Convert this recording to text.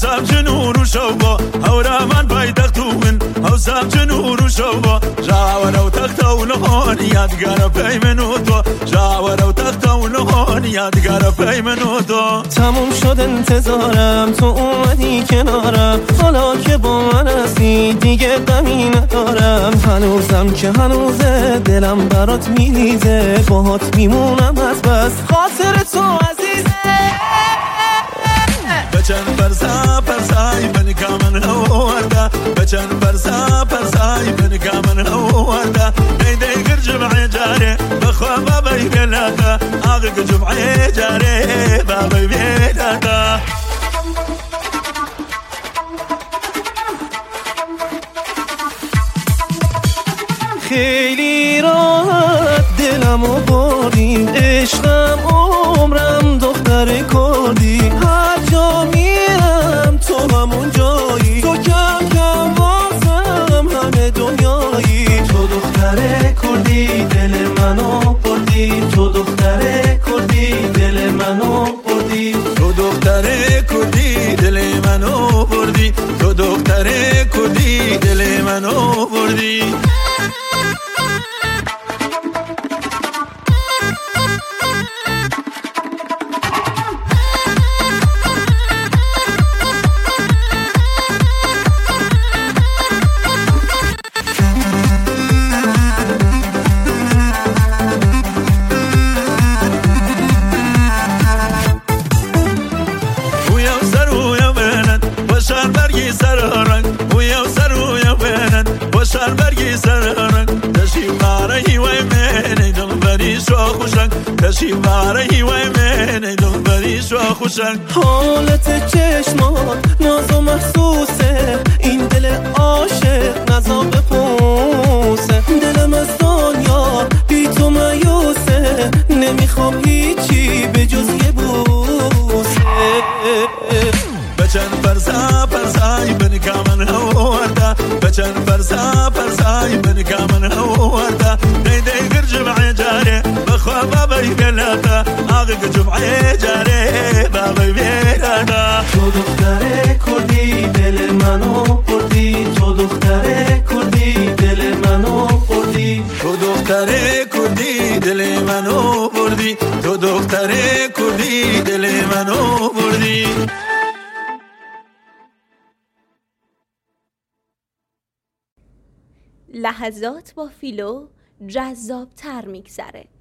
حوزم جنور و شوبا هورا من پایتختون حوزم جنور و شوبا جاور و تختون هون یادگار پی منو تو جاور و تختون هون یادگار پی منو تو تموم شد انتظارم تو اومدی کنارم حالا که با من هستی دیگه غمی ندارم هنوزم که هنوزه دلم برات میریزه باهات میمونم از بس خاطر تو عزیزه بچن پرسا پرسای من کامن هواردا بچن پرسا پرسای من کامن هواردا نیدی گر جمعه جاره بخوا بابای بلادا آغا جمعه جاره بابای بلادا خیلی راحت دلمو بردی عشقم عمرم دختر کردی هر جا میرم تو همون جایی تو کم کم واسم همه دنیایی تو دختر کردی دل منو بردی تو دختر کردی دل منو بردی تو دختر کردی دل منو بردی تو دختر کردی دل منو بردی وشار برگی سررنگ تشی باره وای من دل بری شو خوشنگ تشی باره وای من دل بری شو خوشنگ حالت چشمات ناز و محسوسه این دل عاشق نزا بپوسه دلم از دنیا بی تو مایوسه نمیخوام هیچی به جز یه بوسه بچن پرسا پرسای بن کامن هواردا بچن پرسا پرسای بن کامن هواردا نیدی گر جمعه جاره بخوا بابای بلادا آغا جمعه جاره بابای بلادا تو دختر کردی دل منو بردی تو دختر کردی دل منو بردی تو دختر کردی دل منو بردی تو دختر کردی دل منو بردی لحظات با فیلو جذاب تر میگذره.